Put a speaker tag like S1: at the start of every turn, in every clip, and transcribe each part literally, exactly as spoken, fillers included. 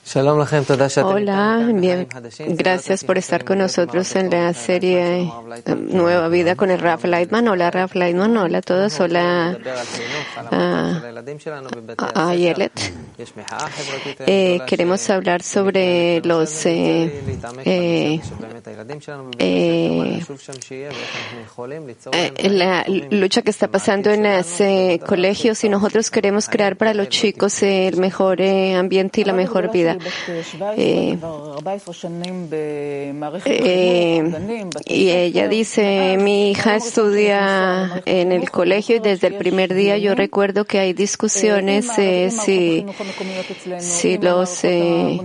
S1: Hola, bien, gracias por estar con nosotros en la serie Nueva Vida con el Raf Leitman. Hola, Raf Leitman. Hola a todos. Hola a Ayelet. Eh, queremos hablar sobre los eh, eh, eh, eh, la lucha que está pasando en los eh, colegios, y nosotros queremos crear para los chicos eh, el mejor eh, ambiente y la mejor vida. Eh, eh, y ella dice, mi hija estudia en el colegio y desde el primer día yo recuerdo que hay discusiones eh, si, si los eh,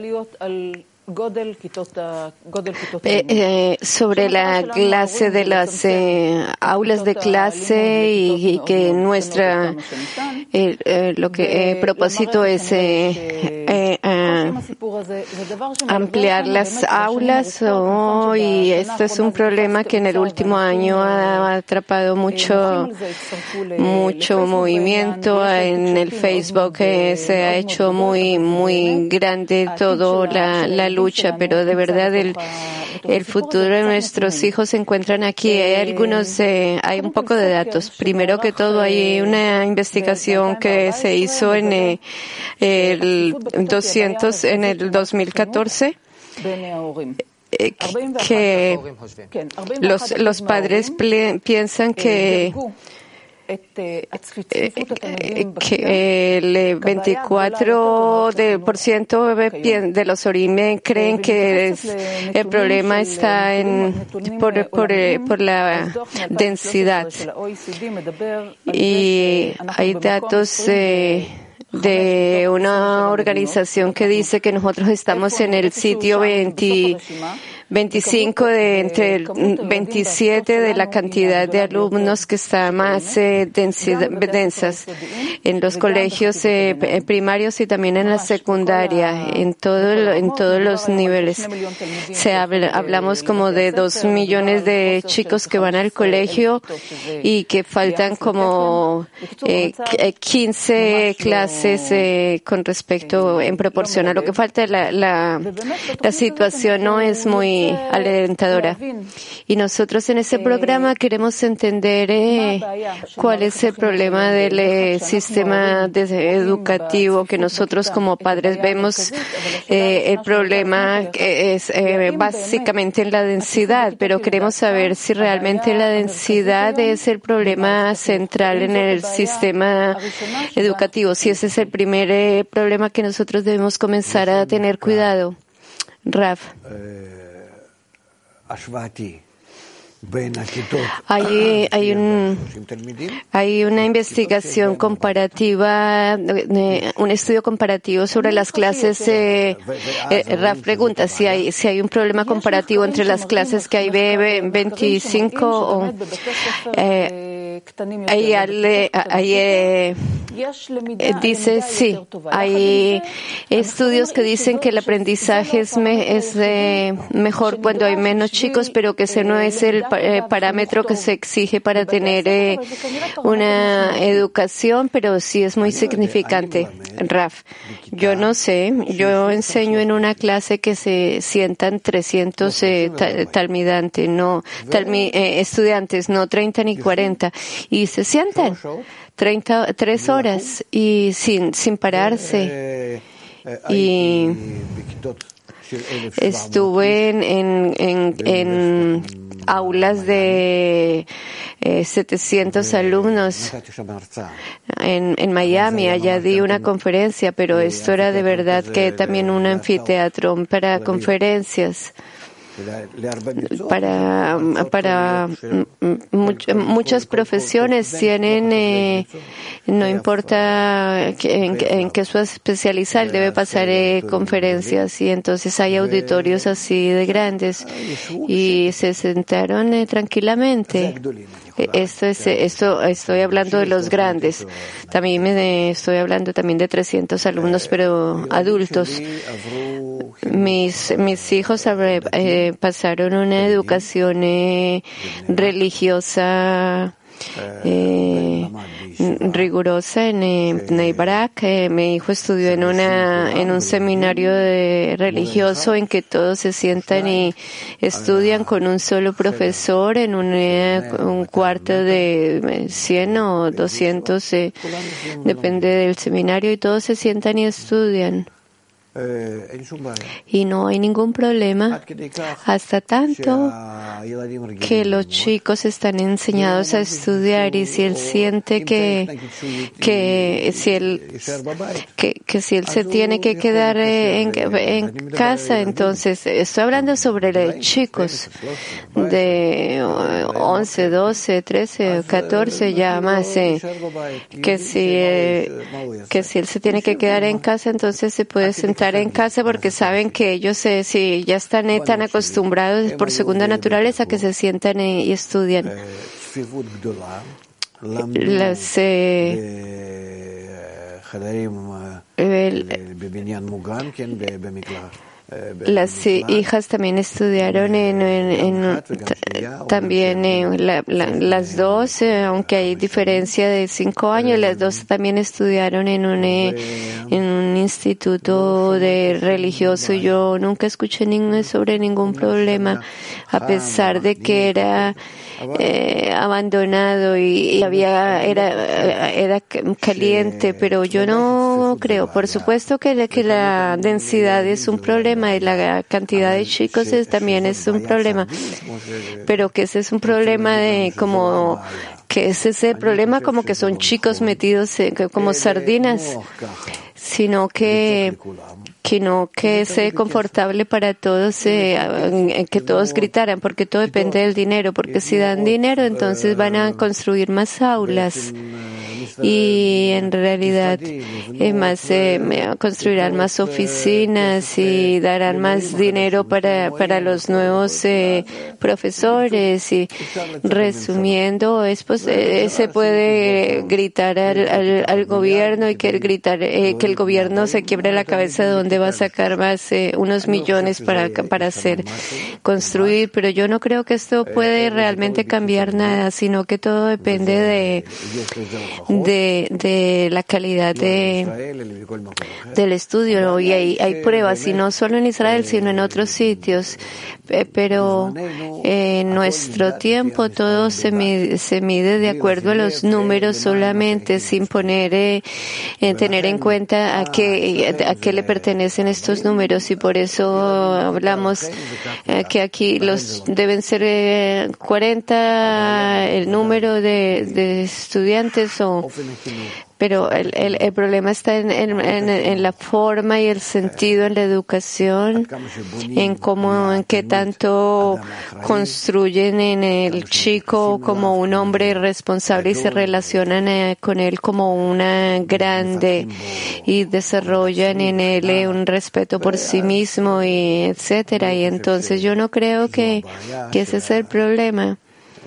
S1: Eh, eh, sobre la clase de las eh, aulas de clase y, y que nuestra eh, eh, lo que eh, propósito es eh, eh, eh, ampliar las aulas oh, y esto es un problema que en el último año ha atrapado mucho mucho movimiento en el Facebook. Eh, se ha hecho muy muy grande todo la, la lucha, pero de verdad el, el futuro de nuestros hijos se encuentran aquí. Hay algunos, eh, hay un poco de datos. Primero que todo, hay una investigación que se hizo en eh, el doscientos, en el dos mil catorce. Eh, que los, los padres piensan que Eh, que el veinticuatro por ciento de los Orim creen que es, el problema está en, por, por, por la densidad. Y hay datos eh, de una organización que dice que nosotros estamos en el sitio veinte, veinticinco de entre el veintisiete de la cantidad de alumnos que están más eh, densidad, densas en los colegios eh, primarios y también en la secundaria, en todo en todos los niveles. Se habla, hablamos como de dos millones de chicos que van al colegio y que faltan como eh, quince clases eh, con respecto en proporción a lo que falta. La, la, la situación no es muy alentadora. Y nosotros en ese programa queremos entender eh, cuál es el problema del eh, sistema de, educativo que nosotros como padres vemos. Eh, el problema es eh, básicamente en la densidad, pero queremos saber si realmente la densidad es el problema central en el sistema educativo, si ese es el primer eh, problema que nosotros debemos comenzar a tener cuidado. Raf. Hay, hay, un, hay una investigación comparativa, un estudio comparativo sobre las clases. Eh, eh, Raf pregunta si hay, si hay un problema comparativo entre las clases que hay B veinticinco o eh, ahí, ahí eh, dice sí. Hay estudios que dicen que el aprendizaje es, me, es eh, mejor cuando hay menos chicos, pero que ese no es el eh, parámetro que se exige para tener eh, una educación, pero sí es muy significante. Raf, yo no sé, yo enseño en una clase que se sientan trescientos eh, talmidantes, no, talmi, eh, estudiantes, no treinta ni cuarenta, y se sientan treinta, tres horas y sin, sin pararse. Y estuve en, en, en, en aulas de eh, setecientos alumnos en, en Miami. Allá di una conferencia, pero esto era de verdad que también un anfiteatro para conferencias. Para, para much, muchas profesiones tienen, eh, no importa en, en qué su especializar, debe pasar eh, conferencias, y entonces hay auditorios así de grandes y se sentaron eh, tranquilamente. Esto es, esto, estoy hablando de los grandes. También me estoy hablando también de trescientos alumnos, pero adultos. Mis, mis hijos eh, pasaron una educación eh, religiosa eh, rigurosa en eh, Bnei Brak. Eh, mi hijo estudió en una en un seminario de, religioso en que todos se sientan y estudian con un solo profesor en un, eh, un cuarto de cien o doscientos, eh, depende del seminario, y todos se sientan y estudian. Y no hay ningún problema, hasta tanto que los chicos están enseñados a estudiar, y si él siente que que si él que, que si él se tiene que quedar en, en casa, entonces estoy hablando sobre los chicos de once, doce, trece, catorce, ya más, eh, que si eh, que si él se tiene que quedar en casa, entonces se puede sentar en casa, porque saben que ellos eh, si ya están eh, tan acostumbrados por segunda naturaleza que se sientan eh, y estudian. Las eh, el, Las hijas también estudiaron en, en, en también en la, la, las dos, eh, aunque hay diferencia de cinco años, las dos también estudiaron en un eh, en un instituto de religioso. Yo nunca escuché ningún, sobre ningún problema, a pesar de que era Eh, abandonado y, y había era era caliente, pero yo no creo. Por supuesto que, que la densidad es un problema y la cantidad de chicos es, también es un problema, pero que ese es un problema de como que ese es el problema como que son chicos metidos en, como sardinas, sino que que no que sea confortable para todos, eh, que todos gritaran, porque todo depende del dinero, porque si dan dinero entonces van a construir más aulas y en realidad eh, más eh, construirán más oficinas y darán más dinero para para los nuevos eh, profesores. Y resumiendo, es pues, eh, se puede gritar al, al, al gobierno y que el gritar eh, que el gobierno se quiebre la cabeza de dónde va a sacar más eh, unos millones para para hacer construir, pero yo no creo que esto puede realmente cambiar nada, sino que todo depende de de, de la calidad de del estudio, y hay, hay pruebas, y no solo en Israel sino en otros sitios, pero en nuestro tiempo todo se mide, se mide de acuerdo a los números solamente, sin poner eh, en tener en cuenta a qué a qué le pertenecen estos números, y por eso hablamos eh, que aquí los deben ser eh, cuarenta el número de, de estudiantes, o pero el, el, el problema está en, en, en, en la forma y el sentido en la educación, en cómo, en qué tanto construyen en el chico como un hombre responsable y se relacionan eh, con él como una grande y desarrollan en él eh, un respeto por sí mismo y etcétera. Y entonces yo no creo que, que ese es el problema.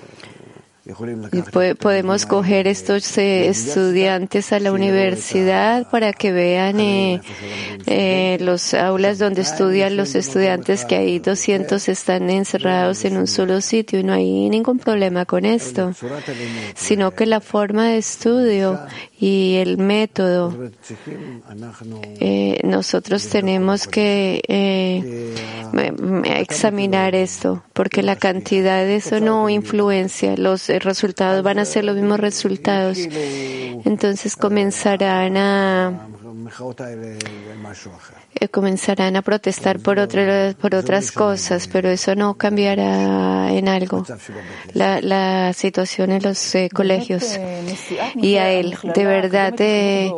S1: Y podemos coger estos eh, estudiantes a la universidad para que vean eh, eh, los aulas donde estudian los estudiantes, que ahí doscientos están encerrados en un solo sitio, y no hay ningún problema con esto, sino que la forma de estudio y el método, eh, nosotros tenemos que eh, examinar esto, porque la cantidad de eso no influencia, los resultados van a ser los mismos resultados. Entonces comenzarán a eh, comenzarán a protestar por otras por otras cosas, pero eso no cambiará en algo la, la situación en los eh, colegios. Y a él, de verdad, eh,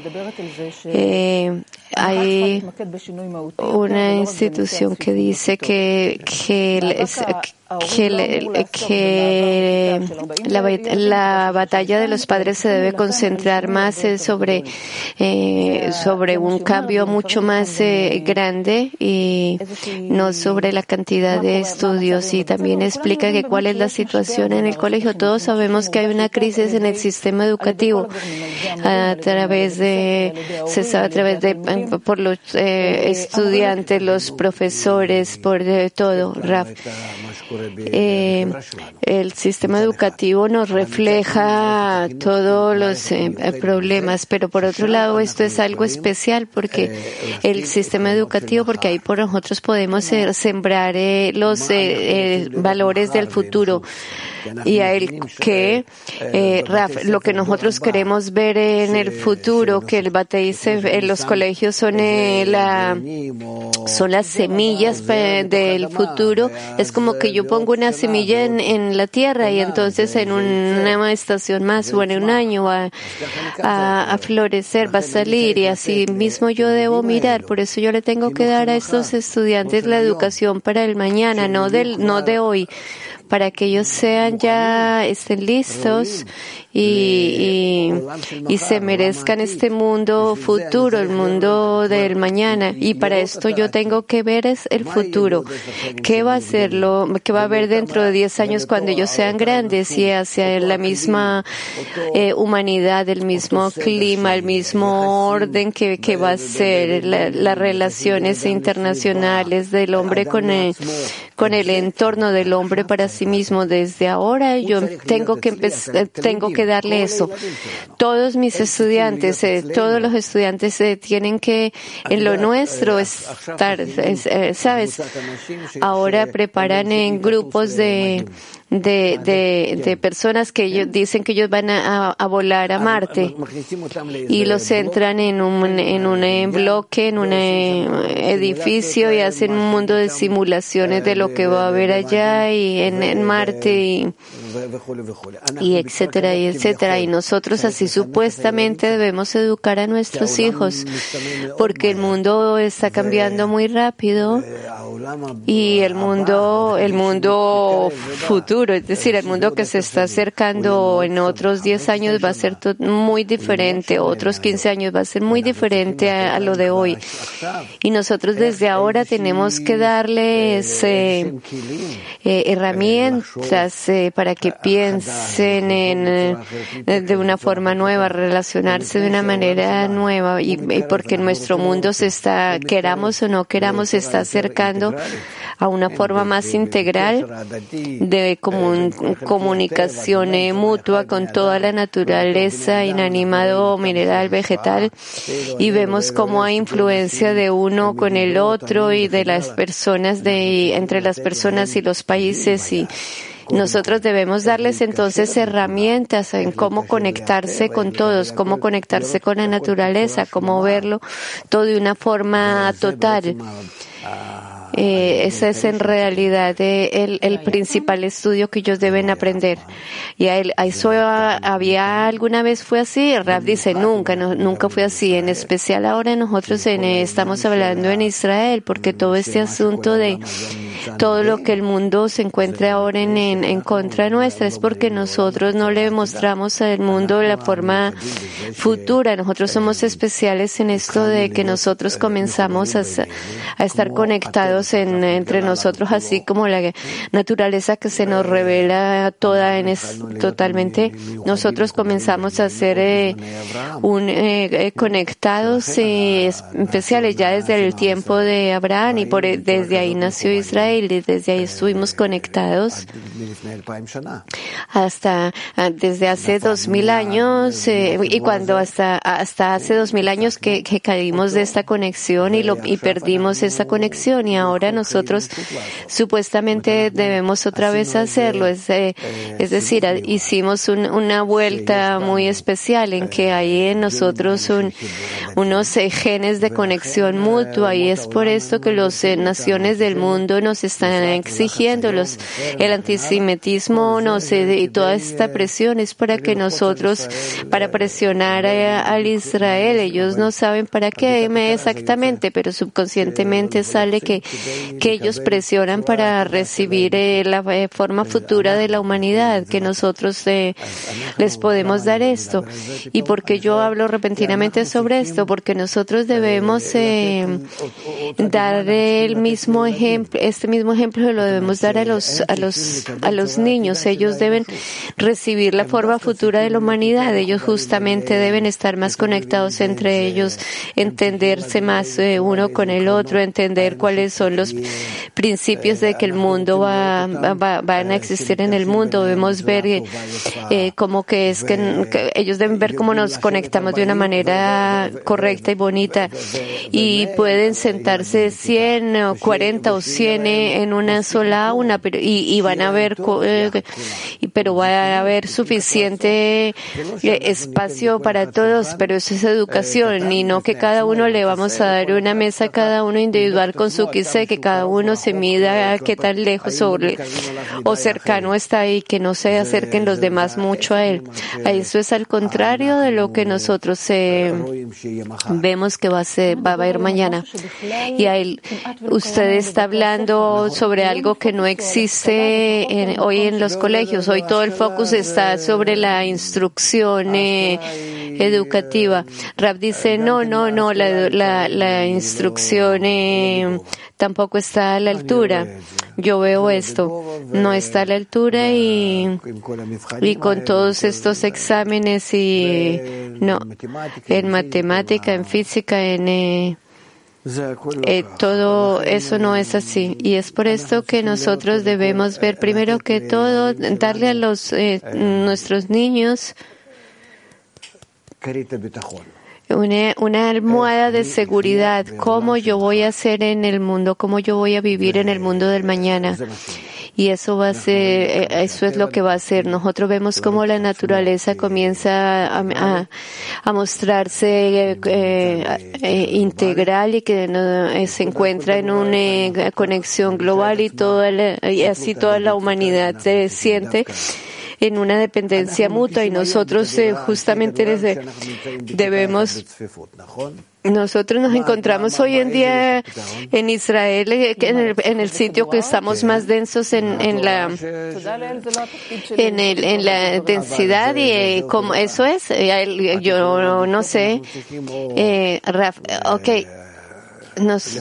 S1: eh, hay una institución que dice que que, que, que la, la batalla de los padres se debe concentrar más eh, sobre eh, sobre un cambio mucho más eh, grande y no sobre la cantidad de estudios. Y también explica que cuál es la situación en el colegio. Todos sabemos que hay una crisis en el sistema educativo a través de se sabe a través de por los eh, estudiantes, los profesores, por de todo, Raf. Eh, el sistema educativo nos refleja todos los eh, problemas, pero por otro lado esto es algo especial porque el sistema educativo, porque ahí por nosotros podemos eh, sembrar eh, los eh, eh, valores del futuro. Y a él que, eh, Raf, lo que nosotros queremos ver en el futuro, que el Batei en los colegios son, eh, la, son las semillas del futuro, es como que yo pongo una semilla en, en la tierra y entonces en una estación más o en un año va a, a florecer, va a salir y así mismo yo debo mirar. Por eso yo le tengo que dar a estos estudiantes la educación para el mañana, no del, no de hoy, para que ellos sean ya, estén listos y, y, y se merezcan este mundo futuro, el mundo del mañana. Y para esto yo tengo que ver es el futuro. ¿Qué va a ser lo, qué va a haber dentro de diez años cuando ellos sean grandes y hacia la misma eh, humanidad, el mismo clima, el mismo orden que, que va a ser la, las relaciones internacionales del hombre con el, con el entorno del hombre para sí mismo? Desde ahora yo tengo que empezar, tengo que darle eso. Todos mis estudiantes, eh, todos los estudiantes eh, tienen que en lo nuestro estar, eh, ¿sabes? Ahora preparan en grupos de De, de, de personas que ellos dicen que ellos van a, a volar a Marte y los entran en un, en un bloque, en un edificio y hacen un mundo de simulaciones de lo que va a haber allá y en, en Marte y, y etcétera y etcétera. Y nosotros así supuestamente debemos educar a nuestros hijos porque el mundo está cambiando muy rápido y el mundo, el mundo futuro, es decir, el mundo que se está acercando en otros diez años va a ser muy diferente, otros quince años va a ser muy diferente a, a lo de hoy. Y nosotros desde ahora tenemos que darles eh, eh, herramientas eh, para que piensen en, eh, de una forma nueva, relacionarse de una manera nueva y, y porque nuestro mundo se está, queramos o no queramos, se está acercando a una forma más integral de comun comunicación eh, mutua con toda la naturaleza, inanimado, mineral, vegetal, y vemos cómo hay influencia de uno con el otro y de las personas, de entre las personas y los países, y nosotros debemos darles entonces herramientas en cómo conectarse con todos, cómo conectarse con la naturaleza, cómo verlo todo de una forma total. Eh, ese es en realidad eh, el, el principal estudio que ellos deben aprender. Y a él, a eso había alguna vez fue así. El Raf dice nunca, no, nunca fue así. En especial ahora nosotros en, eh, estamos hablando en Israel, porque todo este asunto de todo lo que el mundo se encuentra ahora en, en, en contra nuestra es porque nosotros no le mostramos al mundo la forma futura. Nosotros somos especiales en esto de que nosotros comenzamos a, a estar conectados En, entre nosotros, así como la naturaleza que se nos revela toda en es, totalmente. Nosotros comenzamos a ser eh, un, eh, conectados eh, especiales ya desde el tiempo de Abraham y por, desde ahí nació Israel y desde ahí estuvimos conectados hasta desde hace dos mil años eh, y cuando hasta hasta hace dos mil años que, que caímos de esta conexión y, lo, y perdimos esa conexión y ahora Ahora nosotros supuestamente debemos otra vez hacerlo, es, eh, es decir, hicimos un, una vuelta muy especial en que hay en nosotros un, unos eh, genes de conexión mutua y es por esto que las eh, naciones del mundo nos están exigiendo, los, el antisemitismo nos, eh, y toda esta presión es para que nosotros, para presionar a, al Israel, ellos no saben para qué exactamente, pero subconscientemente sale que que ellos presionan para recibir eh, la eh, forma futura de la humanidad, que nosotros eh, les podemos dar esto. ¿Y por qué yo hablo repentinamente sobre esto? Porque nosotros debemos eh, dar el mismo ejemplo, este mismo ejemplo lo debemos dar a los, a los, a los niños. Ellos deben recibir la forma futura de la humanidad. Ellos justamente deben estar más conectados entre ellos, entenderse más eh, uno con el otro, entender cuáles son son los principios de que el mundo va, va van a existir en el mundo. Debemos ver eh, como que es que, que ellos deben ver cómo nos conectamos de una manera correcta y bonita, y pueden sentarse cien o cuarenta o cien en una sola aula, pero y, y van a ver eh, pero va a haber suficiente espacio para todos, pero eso es educación, y no que cada uno le vamos a dar una mesa a cada uno individual con su quise, que cada uno se mida qué tan lejos o, o cercano está y que no se acerquen los demás mucho a él. Eso es al contrario de lo que nosotros eh, vemos que va a ser, va a haber mañana. Y a él, usted está hablando sobre algo que no existe en, hoy en los colegios. Hoy todo el focus está sobre la instrucción eh, educativa. Rav dice, no, no, no, la, la, la instrucción eh, tampoco está a la altura. Yo veo esto, no está a la altura, y, y con todos estos exámenes y no, en matemática, en física, en eh, Eh, todo eso no es así, y es por esto que nosotros debemos ver primero que todo, darle a los eh, nuestros niños una, una almohada de seguridad, cómo yo voy a ser en el mundo, cómo yo voy a vivir en el mundo del mañana. Y eso va a ser, eso es lo que va a ser. Nosotros vemos cómo la naturaleza comienza a, a, a mostrarse eh, eh, integral, y que no, eh, se encuentra en una eh, conexión global, y toda la, y así toda la humanidad se siente en una dependencia mutua, y nosotros eh, justamente desde, debemos Nosotros nos encontramos hoy en día en Israel, en el, en el sitio que estamos más densos en, en la en, el, en la densidad, y eh, como eso es, eh, yo no sé, eh, Raf, okay. Nos,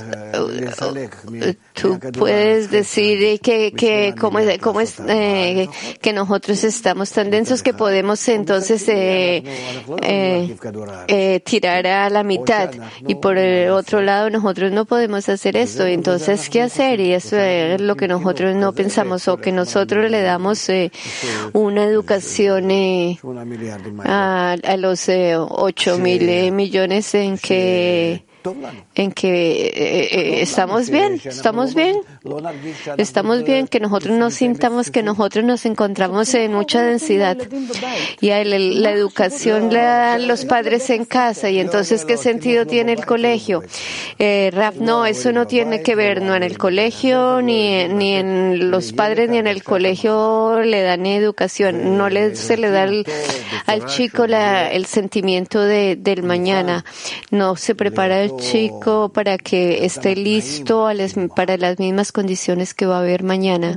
S1: tú puedes decir que, que cómo es, cómo es eh, que nosotros estamos tan densos que podemos entonces eh, eh, eh, tirar a la mitad, y por el otro lado nosotros no podemos hacer esto. Entonces, ¿qué hacer? Y eso es lo que nosotros no pensamos, o que nosotros le damos eh, una educación eh, a, a los eh, ocho mil eh, millones en que en que eh, eh, estamos bien, estamos bien, estamos bien, que nosotros no sintamos que nosotros nos encontramos en mucha densidad. Y a el, la educación le dan los padres en casa, y entonces, ¿qué sentido tiene el colegio? Eh, Raf, no, eso no tiene que ver, no en el colegio, ni, ni en los padres, ni en el colegio le dan educación, no le, se le da al, al chico la, el sentimiento de, del mañana, no se prepara el chico para que esté listo a las, para las mismas condiciones que va a haber mañana.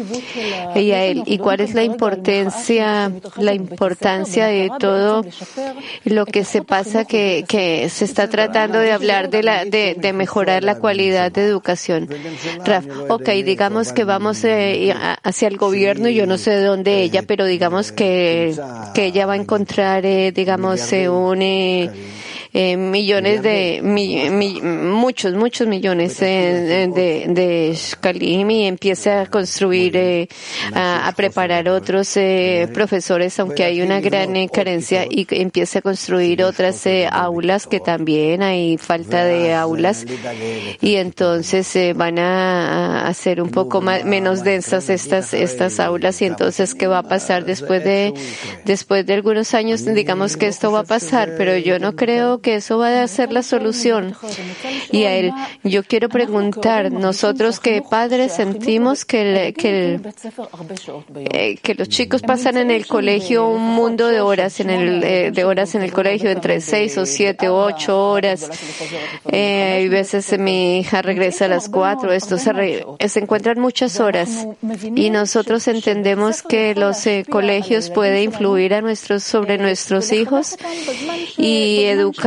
S1: Y a él, ¿y cuál es la importancia, la importancia de todo lo que se pasa, que, que se está tratando de hablar de la, de, de mejorar la calidad de educación? Raf, ok, digamos que vamos eh, hacia el gobierno, y yo no sé de dónde ella, pero digamos que, que ella va a encontrar, eh, digamos, eh, un eh, Eh, millones de mi, mi, muchos muchos millones eh, de de shkalim, y empieza a construir eh, a, a preparar otros eh, profesores, aunque hay una gran eh, carencia, y empieza a construir otras eh, aulas, que también hay falta de aulas, y entonces eh, van a, a hacer un poco más, menos densas estas estas aulas. Y entonces, ¿qué va a pasar después de después de algunos años? Digamos que esto va a pasar, pero yo no creo que eso va a ser la solución. Y a él, yo quiero preguntar, nosotros que padres sentimos que, el, que, el, eh, que los chicos pasan en el colegio un mundo de horas en el eh, de horas en el colegio, entre seis o siete o ocho horas. Eh, y a veces mi hija regresa a las cuatro. Esto se, re, se encuentran muchas horas, y nosotros entendemos que los eh, colegios pueden influir a nuestros sobre nuestros hijos y educar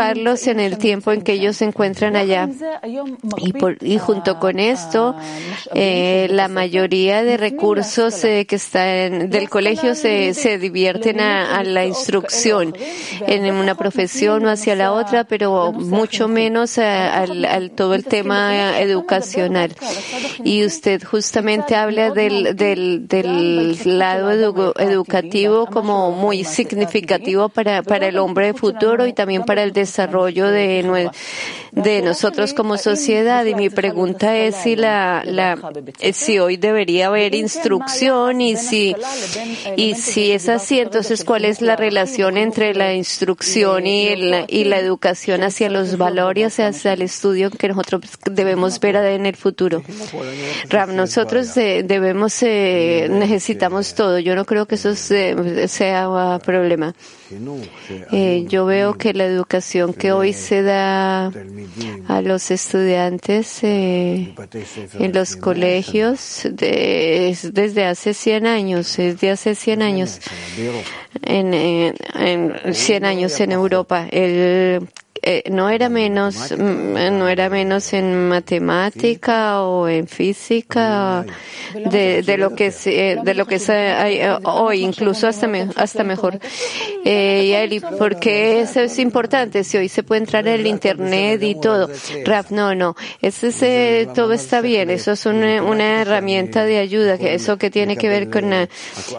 S1: educarlos en el tiempo en que ellos se encuentran allá. Y, por, y junto con esto, eh, la mayoría de recursos eh, que están del colegio se, se divierten a, a la instrucción en una profesión o hacia la otra, pero mucho menos a, al, al todo el tema educacional. Y usted justamente habla del, del, del lado edu, educativo como muy significativo para, para el hombre de futuro y también para el desarrollo de, de nosotros como sociedad. Y mi pregunta es si la, la si hoy debería haber instrucción y si y si es así, entonces cuál es la relación entre la instrucción y el, y la educación hacia los valores, hacia el estudio que nosotros debemos ver en el futuro. Rav, nosotros de, debemos eh, necesitamos todo. Yo no creo que eso se, sea un problema. Eh, yo veo que la educación que hoy se da a los estudiantes eh, en los colegios de, es desde hace cien años, es de hace cien años, en, en, en cien años en Europa. El Eh, no era menos, no era menos en matemática o en física de, de lo que se, de lo que es hoy, incluso hasta me, hasta mejor. Eh, y ¿por qué eso es importante? Si hoy se puede entrar en el internet y todo. Raf, no, no, eso es, eh, todo está bien. Eso es una, una herramienta de ayuda. Que eso que tiene que ver con la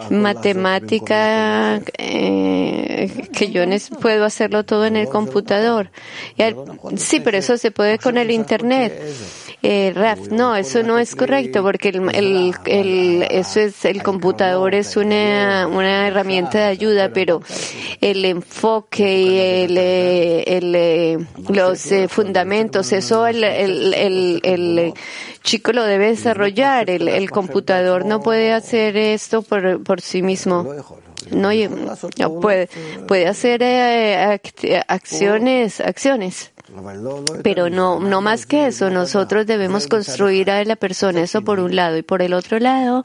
S1: matemática, eh, que yo puedo hacerlo todo en el computador. Sí, pero eso se puede con el internet. Eh, Raf, no, eso no es correcto porque el, el, el, eso es, el computador es una, una herramienta de ayuda, pero el enfoque y el, el, el, los eh, fundamentos, eso el, el, el, el chico lo debe desarrollar. El, el computador no puede hacer esto por, por sí mismo. No, no puede, puede hacer eh, acciones, acciones. Pero no, no más que eso, nosotros debemos construir a la persona, eso por un lado, y por el otro lado,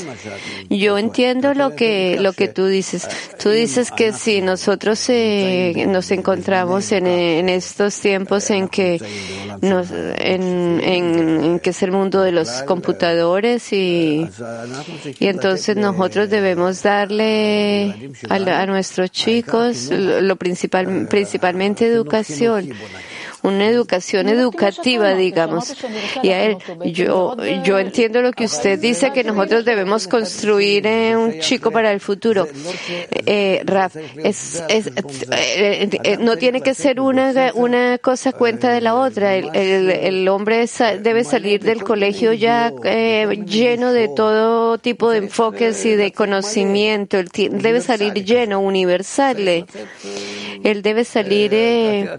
S1: yo entiendo lo que, lo que tú dices. Tú dices que si nosotros eh, nos encontramos en, en estos tiempos en que nos, en, en, en que es el mundo de los computadores y, y entonces nosotros debemos darle a, a nuestros chicos lo principal, principalmente educación. Una educación educativa, digamos. Y a él, yo, yo entiendo lo que usted dice, que nosotros debemos construir eh, un chico para el futuro. Eh, Raf, es, es, eh, eh, no tiene que ser una, una cosa cuenta de la otra. El, el, el hombre debe salir del colegio ya eh, lleno de todo tipo de enfoques y de conocimiento. Él debe salir lleno, universal. Él debe salir eh,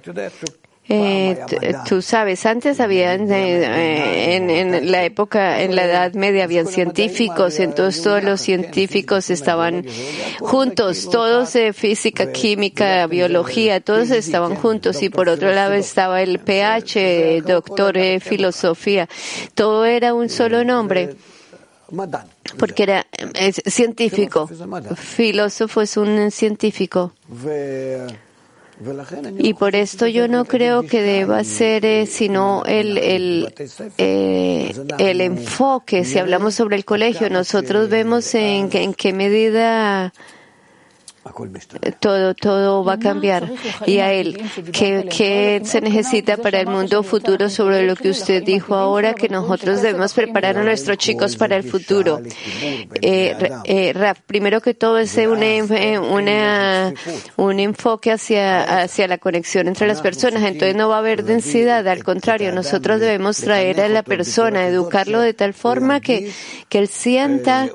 S1: Eh, tú sabes, antes habían, eh, en, en la época, en la Edad Media, habían científicos, entonces todos los científicos estaban juntos, todos de física, química, biología, todos estaban juntos, y por otro lado estaba el P H, doctor de filosofía, todo era un solo nombre. Porque era es, científico, filósofo es un científico. Y por esto yo no creo que deba ser eh, sino el, el, eh, el enfoque. Si hablamos sobre el colegio, nosotros vemos en, en qué medida todo, todo va a cambiar. Y a él, ¿qué, qué se necesita para el mundo futuro sobre lo que usted dijo ahora, que nosotros debemos preparar a nuestros chicos para el futuro? Eh, eh, Raf, primero que todo es una, una, un enfoque hacia, hacia la conexión entre las personas. Entonces no va a haber densidad, al contrario, nosotros debemos traer a la persona, educarlo de tal forma que, que él sienta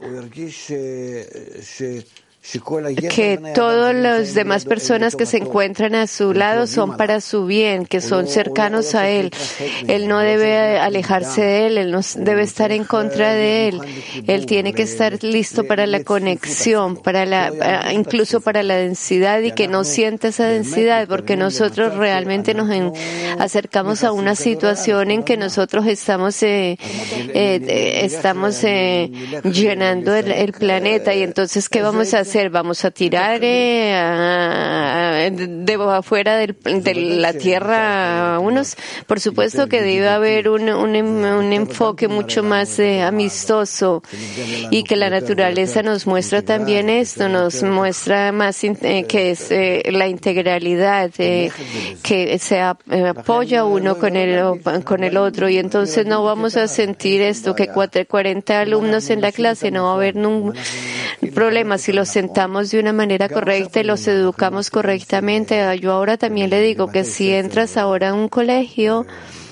S1: que todas las demás personas que se encuentran a su lado son para su bien, que son cercanos a él. Él no debe alejarse de él, él no debe estar en contra de él. Él tiene que estar listo para la conexión, para la, incluso para la densidad, y que no sienta esa densidad, porque nosotros realmente nos en, acercamos a una situación en que nosotros estamos, eh, eh, estamos eh, llenando el, el planeta, y entonces ¿qué vamos a hacer? hacer? ¿Vamos a tirar eh, a, de afuera del, de la tierra a unos? Por supuesto que debe haber un, un, un enfoque mucho más eh, amistoso, y que la naturaleza nos muestra también esto, nos muestra más eh, que es eh, la integralidad, eh, que se ap eh, apoya uno con el, con el otro, y entonces no vamos a sentir esto, que cuarenta alumnos en la clase no va a haber ningún problema si los sentamos de una manera correcta y los educamos correctamente. Yo ahora también le digo que si entras ahora a un colegio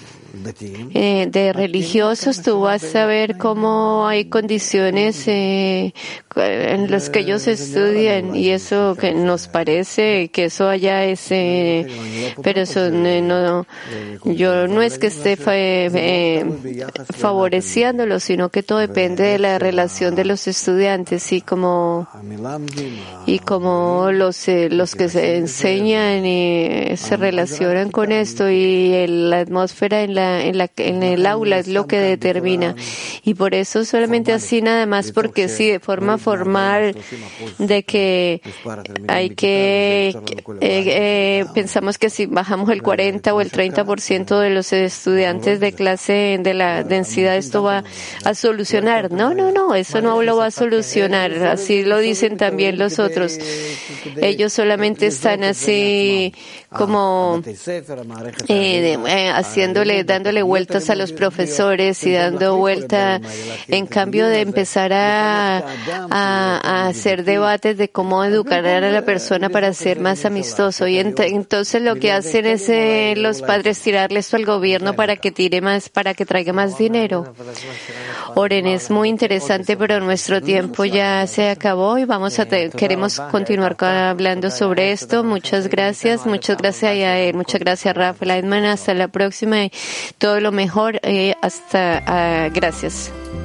S1: Eh, de religiosos, tú vas a ver cómo hay condiciones eh, en las que ellos estudian, y eso que nos parece que eso allá es, eh, pero eso eh, no, yo no es que esté fa eh, favoreciéndolo, sino que todo depende de la relación de los estudiantes, y como y como los eh, los que se enseñan y se relacionan con esto, y el, la atmósfera en la En, la, en el aula es lo que determina, y por eso solamente así nada más, porque sí, de forma formal, de que hay que eh, eh, pensamos que si bajamos el cuarenta o el treinta por ciento de los estudiantes de clase de la densidad, esto va a solucionar. No, no, no, eso no lo va a solucionar. Así lo dicen también los otros. Ellos solamente están así como eh, eh, haciéndole, dándole vueltas a los profesores y dando vuelta, en cambio de empezar a, a, a hacer debates de cómo educar a la persona para ser más amistoso. Y ent entonces lo que hacen es eh, los padres tirarle esto al gobierno para que tire más, para que traiga más dinero. Oren, es muy interesante, pero nuestro tiempo ya se acabó y vamos a queremos continuar hablando sobre esto. Muchas gracias, muchas gracias a él, muchas gracias Rafael Edman, hasta la próxima y todo lo mejor, eh, hasta, uh, gracias.